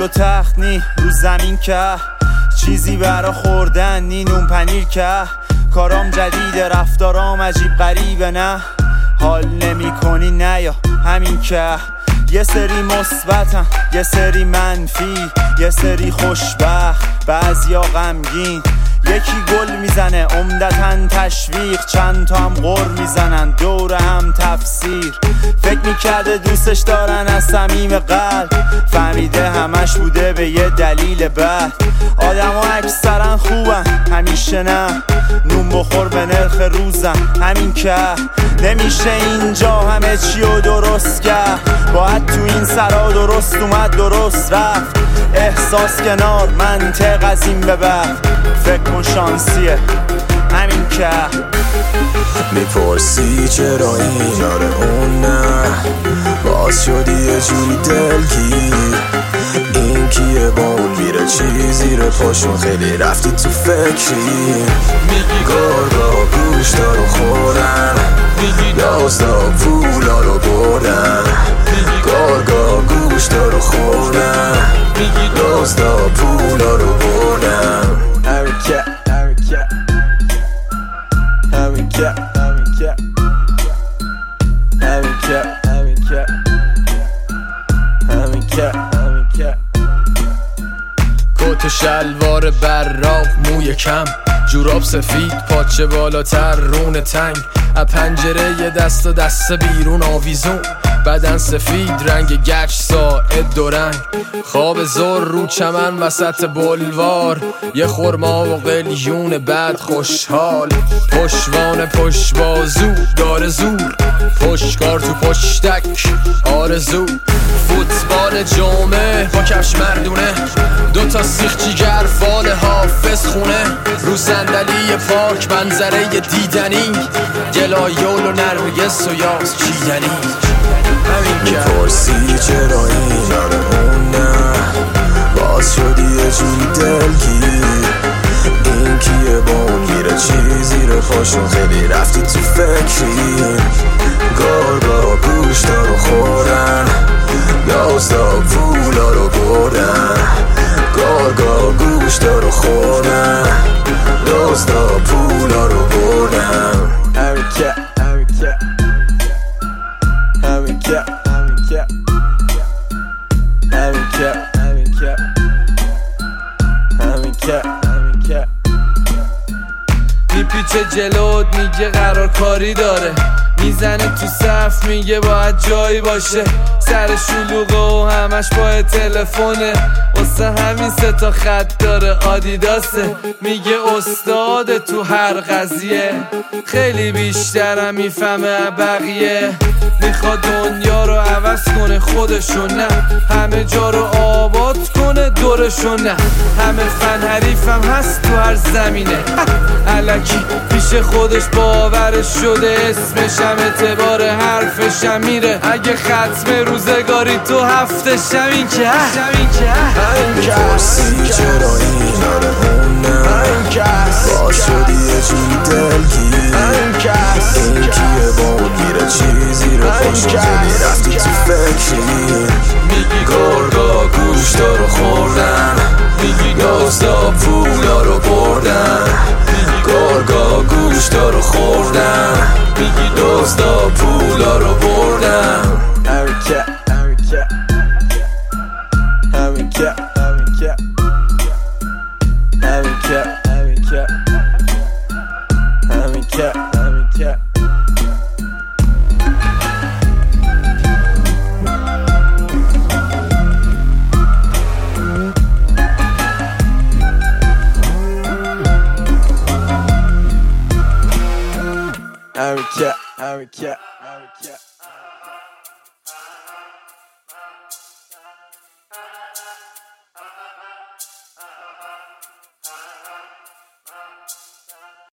و تخت نی رو زمین که چیزی برا خوردن نی نون پنیر که کارام جدیده رفتارام عجیب غریبه نه حال نمی کنی نه یا همین که یه سری مثبتن یه سری منفی یه سری خوشبخت بعضیا غمگین یکی گل میزنه عمدتاً تشویق چند تا هم غر میزنن دور هم تفسیر فکر میکرده دوستش دارن از صمیم قلب فهمیده همش بوده به یه دلیل بد آدم ها اکثرا خوبن همیشه نه نون بخور به نرخ روزن همین که نمیشه اینجا همه چی رو درست کرد باید تو این سرا درست اومد درست رفت احساس کنار منطق از این به بعد فکر کن شانسیه همین که میپرسی چرا این آره اون نه باز شدی یه جوری دلگیر این کیه با اون میره چی زیر پاشون خیلی رفتی تو فکری گرگا گوشتا رو خورن یازدا پولا رو بردن گرگا گوشتا رو خوردن یازدا پولا رو بردن کت و شلوار براق موی کم جوراب سفید پاچه بالاتر رون تنگ از پنجره یه دست و دست بیرون آویزون بدن سفید رنگ گچ ساعد دو رنگ خواب زور رو چمن وسط بلوار یه خرما و قلیون بد خوشحال پشوان پشت بازو داره زور پشتکار تو پشتک آرزو فوتبال جمعه با کفش مردونه دوتا سیخ جیگر فال حافظ خونه رو صندلی پارک منظره دیدنی گلایول و نرگس و یاس چیدنی میپرسی چرا این آره اون نه باز شدی یه جوری دلگیر این کیه با اون میره چی زیر پاشون خیلی رفتی تو فکری گرگا گوشتا رو خوردن یازدا پولا رو بردن گرگا گوشتا رو خوردن یازدا پولا رو بردن میپیچه جلوت میگه قرار کاری داره میزنه تو صف میگه باید جایی باشه سر شلوغه و همش با تلفونه واسه همین 3 تا خط داره آدیداسه میگه استاد تو هر قضیه خیلی بیشترم میفهمه بقیه میخواد دنیا رو عوض کنه خودشو نه همه جا رو آباد کنه دورشو نه همه فن حریفم هست تو هر زمینه الکی پیش خودش باورش شده اسمشم اعتبار حرفشم میره اگه ختم روزگاری تو هفتشم این که میپرسی چرا این آره اون نه باز شدی یه جوری دلگیر این کیه با اون میره چی زیر پاشون خیلی رفتی تو فکری گرگا گوشتا رو خوردن یازدا پولا رو بردن گرگا گوشتا رو خوردن یازدا پولا رو بردن America.